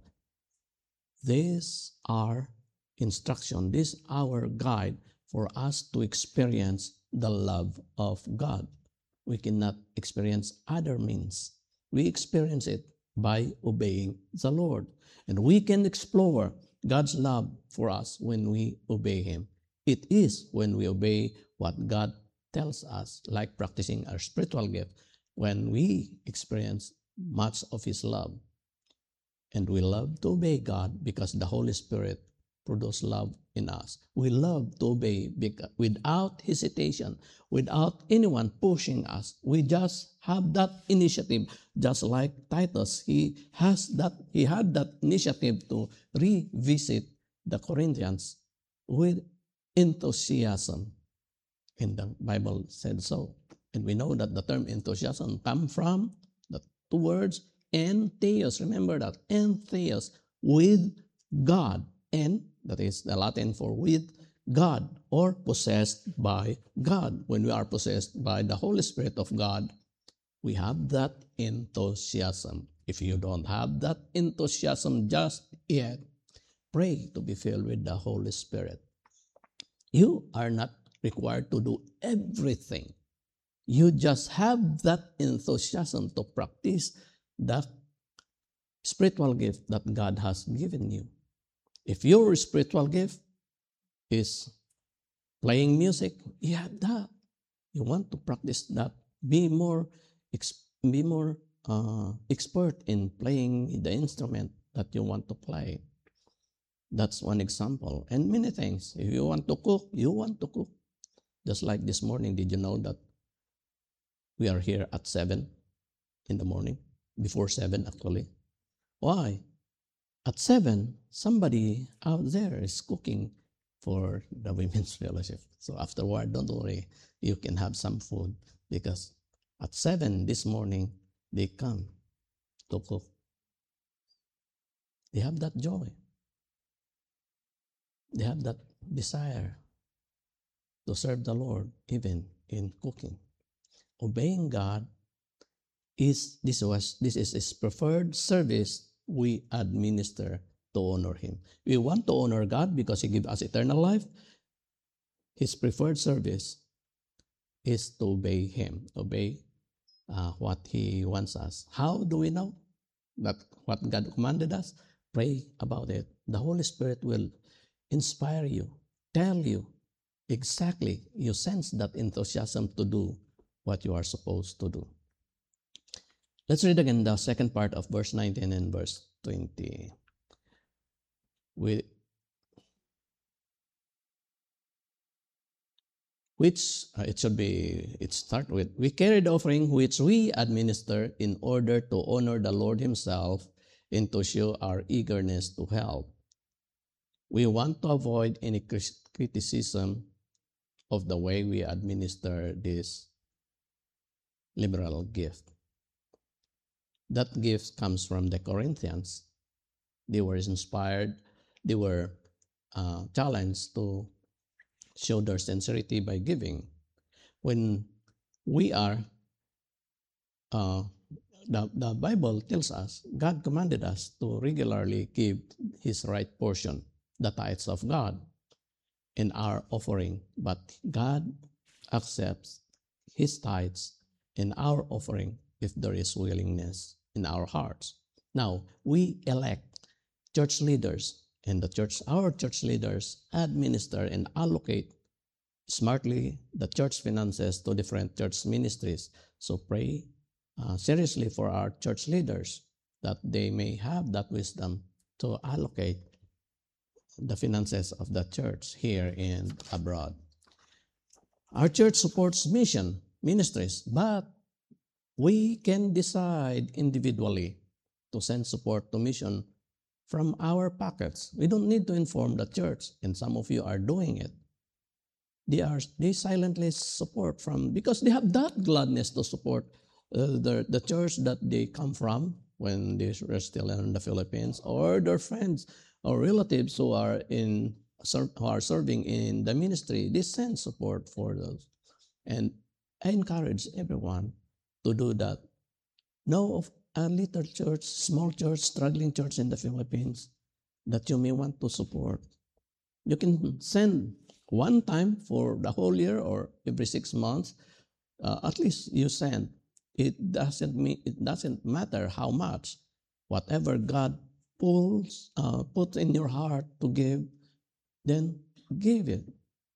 these are instruction. This is our guide for us to experience the love of God. We cannot experience other means. We experience it by obeying the Lord. And we can explore God's love for us when we obey Him. It is when we obey what God tells us, like practicing our spiritual gift, when we experience much of His love. And we love to obey God because the Holy Spirit produces love in us. We love to obey without hesitation, without anyone pushing us. We just have that initiative, just like Titus. He has that. He had that initiative to revisit the Corinthians with enthusiasm. And the Bible said so. And we know that the term enthusiasm comes from the two words entheos. Remember that, entheos, with God. And that is the Latin for with God, or possessed by God. When we are possessed by the Holy Spirit of God, we have that enthusiasm. If you don't have that enthusiasm just yet, pray to be filled with the Holy Spirit. You are not required to do everything. You just have that enthusiasm to practice that spiritual gift that God has given you. If your spiritual gift is playing music, you have that. You want to practice that. Be more, be more uh, expert in playing the instrument that you want to play. That's one example. And many things. If you want to cook, you want to cook. Just like this morning, did you know that we are here at seven in the morning? Before seven, actually. Why? At seven, somebody out there is cooking for the women's fellowship. So afterward, don't worry, you can have some food because at seven this morning, they come to cook. They have that joy. They have that desire to serve the Lord even in cooking. Obeying God is this was this is His preferred service we administer to honor Him. We want to honor God because He gives us eternal life. His preferred service is to obey Him, obey uh, what He wants us. How do we know that what God commanded us? Pray about it. The Holy Spirit will inspire you, tell you exactly. You sense that enthusiasm to do what you are supposed to do. Let's read again the second part of verse nineteen and verse twenty. We, which uh, it should be, it start with, we carry the offering which we administer in order to honor the Lord Himself and to show our eagerness to help. We want to avoid any criticism of the way we administer this liberal gift. That gift comes from the Corinthians. They were inspired, they were uh, challenged to show their sincerity by giving. When we are, uh, the, the Bible tells us, God commanded us to regularly give His right portion, the tithes of God, in our offering. But God accepts His tithes in our offering if there is willingness in our hearts. Now, we elect church leaders, and the church, our church leaders administer and allocate smartly the church finances to different church ministries. So pray uh, seriously for our church leaders, that they may have that wisdom to allocate the finances of the church here and abroad. Our church supports mission ministries, but we can decide individually to send support to mission from our pockets. We don't need to inform the church, and some of you are doing it. They are they silently support from, because they have that gladness to support uh, the, the church that they come from when they were still in the Philippines, or their friends or relatives who are in who are serving in the ministry. They send support for those, and I encourage everyone to do that. Know of a little church, small church, struggling church in the Philippines that you may want to support. You can send one time for the whole year or every six months. Uh, at least you send. It doesn't mean it doesn't matter how much. Whatever God pulls uh, puts in your heart to give, then give it.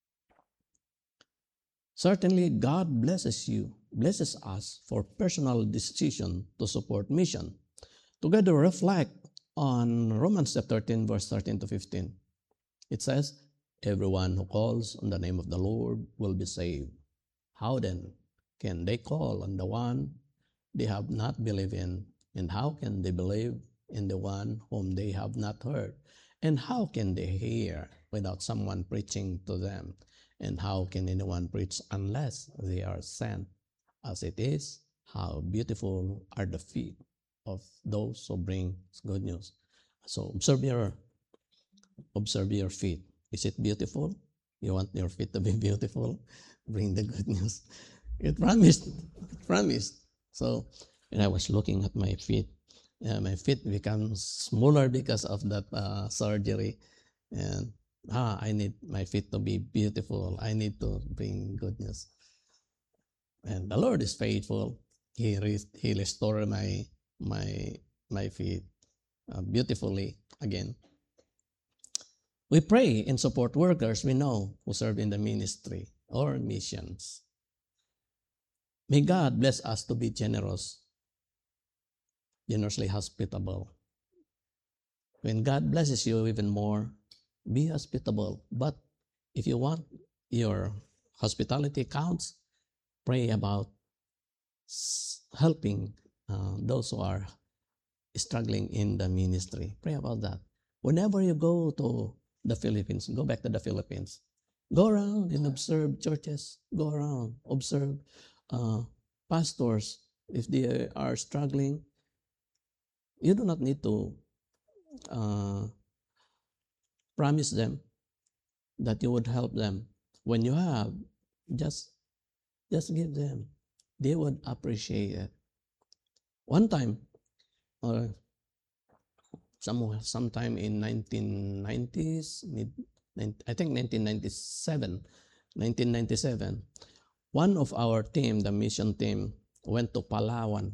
Certainly, God blesses you, blesses us for personal decision to support mission. Together, reflect on Romans chapter thirteen, verse thirteen to fifteen. It says, "Everyone who calls on the name of the Lord will be saved. How then can they call on the one they have not believed in? And how can they believe in the one whom they have not heard? And how can they hear without someone preaching to them? And how can anyone preach unless they are sent? As it is, how beautiful are the feet of those who bring good news." So observe your observe your feet. Is it beautiful? You want your feet to be beautiful? Bring the good news. It promised. It promised. So when I was looking at my feet, uh, my feet becomes smaller because of that uh, surgery. And ah, I need my feet to be beautiful. I need to bring good news. And the Lord is faithful. He re- He restored my my my feet uh, beautifully again. We pray and support workers we know who serve in the ministry or missions. May God bless us to be generous, generously hospitable. When God blesses you even more, be hospitable. But if you want your hospitality counts, pray about helping uh, those who are struggling in the ministry. Pray about that. Whenever you go to the Philippines, go back to the Philippines, go around and observe churches. Go around, observe uh, pastors. If they are struggling, you do not need to uh, promise them that you would help them. When you have, just just give them. They would appreciate it. One time, or somewhere, sometime in nineteen nineties, mid, I think nineteen ninety-seven, nineteen ninety-seven, one of our team, the mission team, went to Palawan.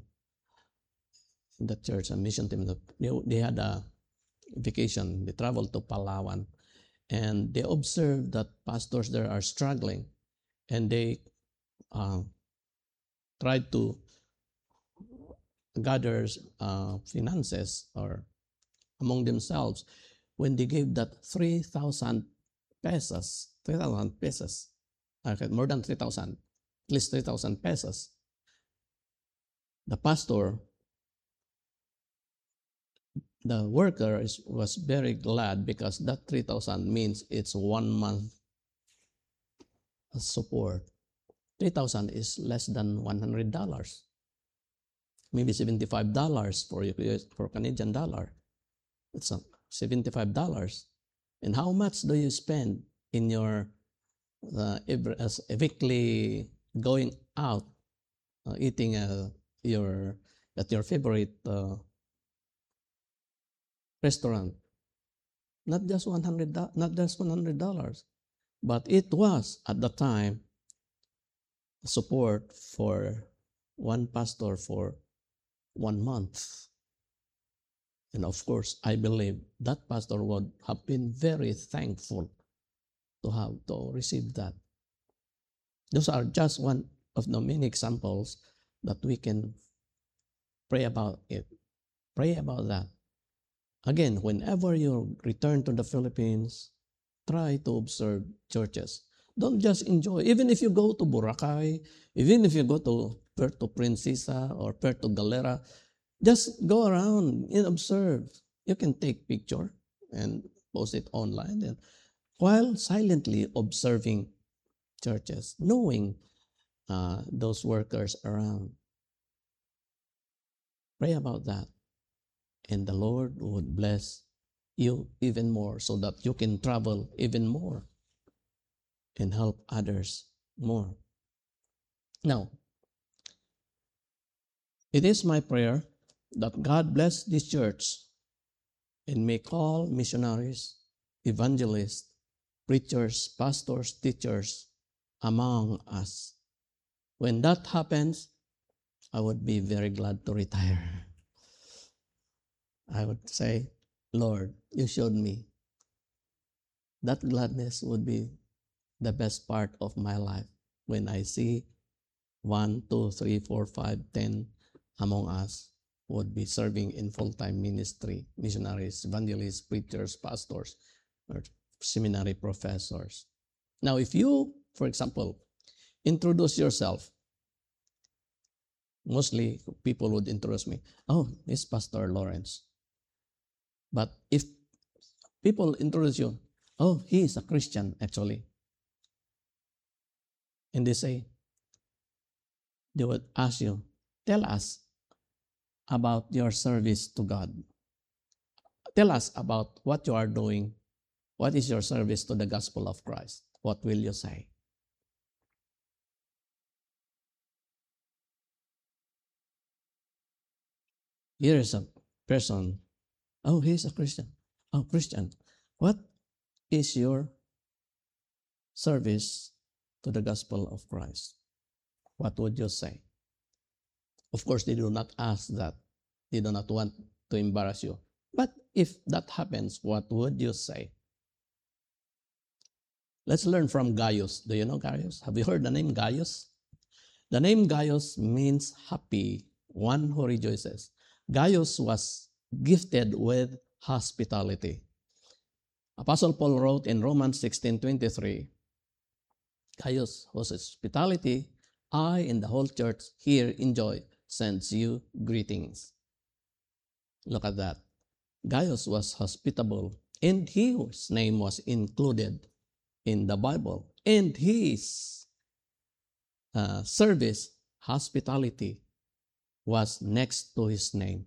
The church, a mission team, they, they had a vacation. They traveled to Palawan, and they observed that pastors there are struggling, and they uh, tried to gather uh, finances or among themselves. When they gave that three thousand pesos, three thousand pesos, okay, more than three thousand, at least three thousand pesos, the pastor, the worker is, was very glad, because that three thousand means it's one month support. three thousand is less than one hundred dollars, maybe seventy-five dollars for, for Canadian dollar. It's seventy-five dollars. And how much do you spend in your uh, every, as weekly going out, uh, eating uh, your at your favorite uh, restaurant? Not just one hundred, not just one hundred dollars, but it was at the time support for one pastor for one month. And of course, I believe that pastor would have been very thankful to have to receive that. Those are just one of the many examples that we can Pray about it. Pray about that. Again, whenever you return to the Philippines, try to observe churches. Don't just enjoy. Even if you go to Boracay, even if you go to Puerto Princesa or Puerto Galera, just go around and observe. You can take picture and post it online and while silently observing churches, knowing uh, those workers around. Pray about that. And the Lord would bless you even more so that you can travel even more and help others more. Now, it is my prayer that God bless this church and make all missionaries, evangelists, preachers, pastors, teachers among us. When that happens, I would be very glad to retire. I would say, Lord, you showed me. That gladness would be the best part of my life when I see one, two, three, four, five, ten among us would be serving in full-time ministry, missionaries, evangelists, preachers, pastors, or seminary professors. Now, if you, for example, introduce yourself, mostly people would introduce me, oh, it's Pastor Lawrence. But if people introduce you, oh, he is a Christian actually. And they say, they would ask you, tell us about your service to God. Tell us about what you are doing. What is your service to the gospel of Christ? What will you say? Here is a person, oh, he's a Christian. Oh, Christian. What is your service to the gospel of Christ? What would you say? Of course, they do not ask that. They do not want to embarrass you. But if that happens, what would you say? Let's learn from Gaius. Do you know Gaius? Have you heard the name Gaius? The name Gaius means happy, one who rejoices. Gaius was gifted with hospitality. Apostle Paul wrote in Romans sixteen twenty-three, Gaius, whose hospitality I and the whole church here enjoy, sends you greetings. Look at that. Gaius was hospitable, and his name was included in the Bible. And his uh, service, hospitality, was next to his name.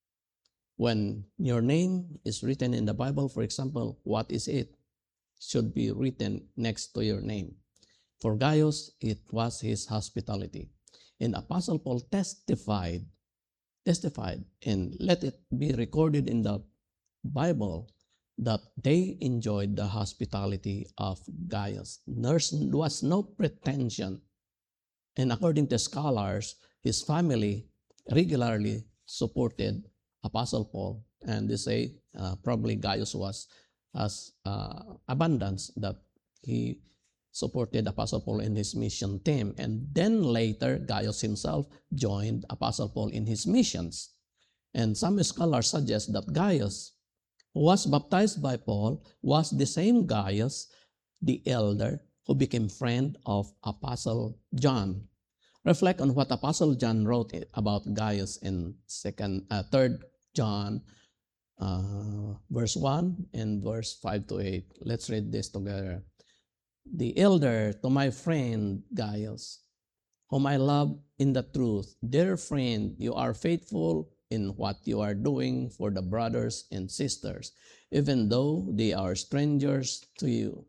When your name is written in the Bible, for example, what is it? Should be written next to your name. For Gaius, it was his hospitality. And Apostle Paul testified, testified, and let it be recorded in the Bible that they enjoyed the hospitality of Gaius. There was no pretension. And according to scholars, his family regularly supported Apostle Paul. And they say uh, probably Gaius was as uh, abundance that he supported Apostle Paul in his mission team. And then later, Gaius himself joined Apostle Paul in his missions. And some scholars suggest that Gaius, who was baptized by Paul, was the same Gaius, the elder, who became friend of Apostle John. Reflect on what Apostle John wrote about Gaius in second, uh, third John, uh, verse one and verse five to eight. Let's read this together. The elder to my friend Gaius, whom I love in the truth. Dear friend, you are faithful in what you are doing for the brothers and sisters, even though they are strangers to you.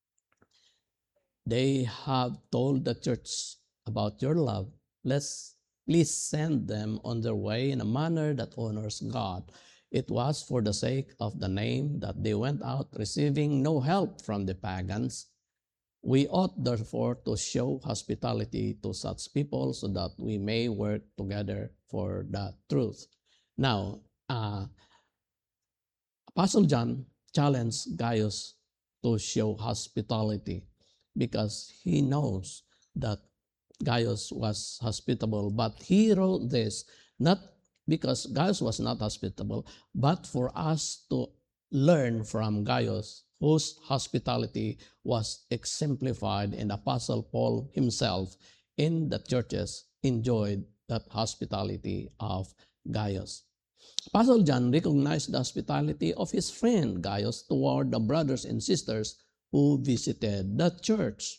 They have told the church about your love. Let's please send them on their way in a manner that honors God. It was for the sake of the name that they went out, receiving no help from the pagans. We ought therefore to show hospitality to such people so that we may work together for the truth. Now, uh, Apostle John challenged Gaius to show hospitality because he knows that Gaius was hospitable, but he wrote this not because Gaius was not hospitable, but for us to learn from Gaius, whose hospitality was exemplified, and Apostle Paul himself in the churches enjoyed that hospitality of Gaius. Apostle John recognized the hospitality of his friend Gaius toward the brothers and sisters who visited the church.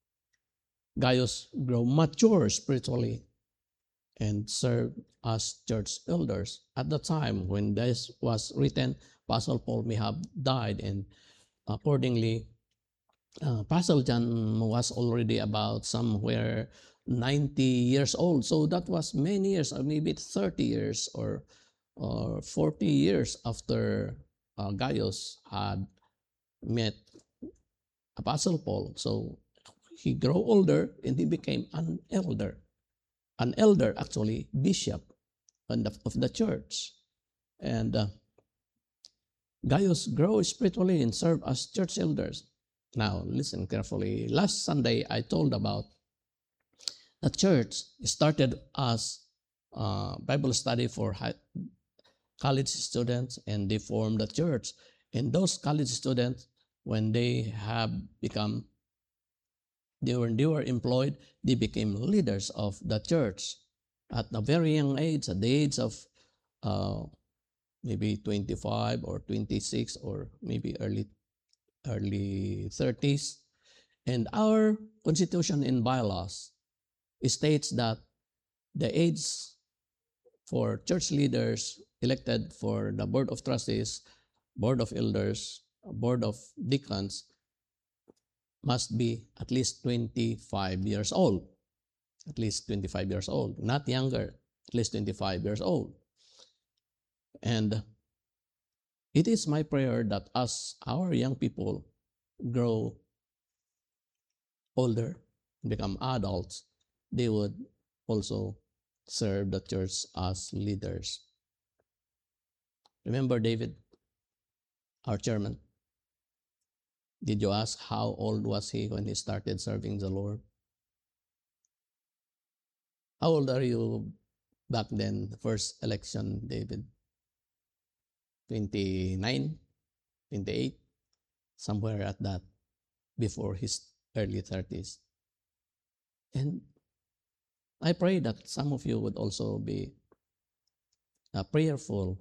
Gaius grew mature spiritually and served as church elders. At the time when this was written, Apostle Paul may have died, and accordingly, uh, Apostle John was already about somewhere ninety years old. So that was many years, or maybe thirty years or, or forty years after uh, Gaius had met Apostle Paul. So he grew older and he became an elder. An elder, actually, bishop of the church. And uh, Gaius grew spiritually and served as church elders. Now, listen carefully. Last Sunday, I told about the church started as uh, Bible study for high, college students, and they formed the church. And those college students, when they have become, they were, they were employed, they became leaders of the church at a very young age, at the age of uh, maybe twenty-five or twenty-six or maybe early early thirties. And our constitution and bylaws states that the age for church leaders elected for the board of trustees, board of elders, board of deacons must be at least twenty-five years old. At least twenty-five years old, not younger, at least twenty-five years old. And it is my prayer that as our young people grow older, become adults, they would also serve the church as leaders. Remember David, our chairman? Did you ask how old was he when he started serving the Lord? How old are you back then, the first election, David? twenty-nine, twenty-eight, somewhere at that, before his early thirties. And I pray that some of you would also be uh, prayerful.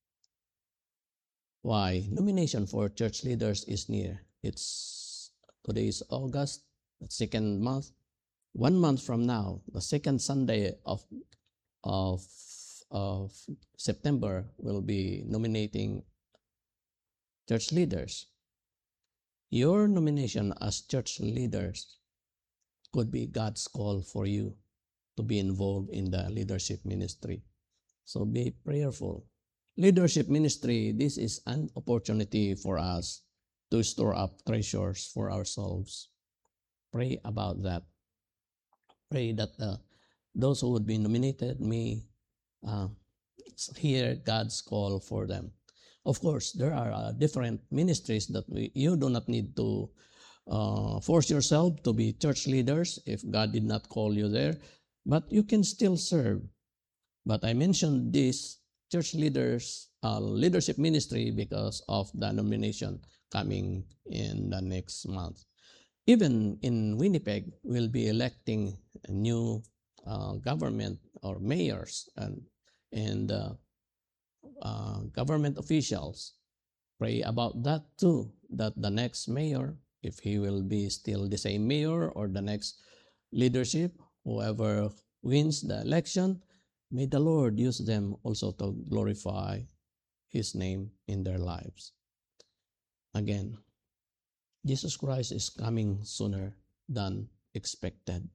Why? Nomination for church leaders is near. It's today is August, the second month. One month from now, the second Sunday of of of September, will be nominating church leaders. Your nomination as church leaders could be God's call for you to be involved in the leadership ministry. So be prayerful. Leadership ministry, this is an opportunity for us to store up treasures for ourselves. Pray about that. Pray that uh, those who would be nominated may uh, hear God's call for them. Of course, there are uh, different ministries that we, you do not need to uh, force yourself to be church leaders if God did not call you there, but you can still serve. But I mentioned this church leaders, uh, leadership ministry because of the nomination coming in the next month. Even in Winnipeg, we'll be electing a new uh, government or mayors and, and uh, uh, government officials. Pray about that too, that the next mayor, if he will be still the same mayor or the next leadership, whoever wins the election, may the Lord use them also to glorify His name in their lives. Again, Jesus Christ is coming sooner than expected.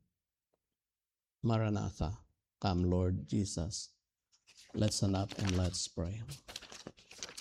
Maranatha, come Lord Jesus. Let's stand up and let's pray.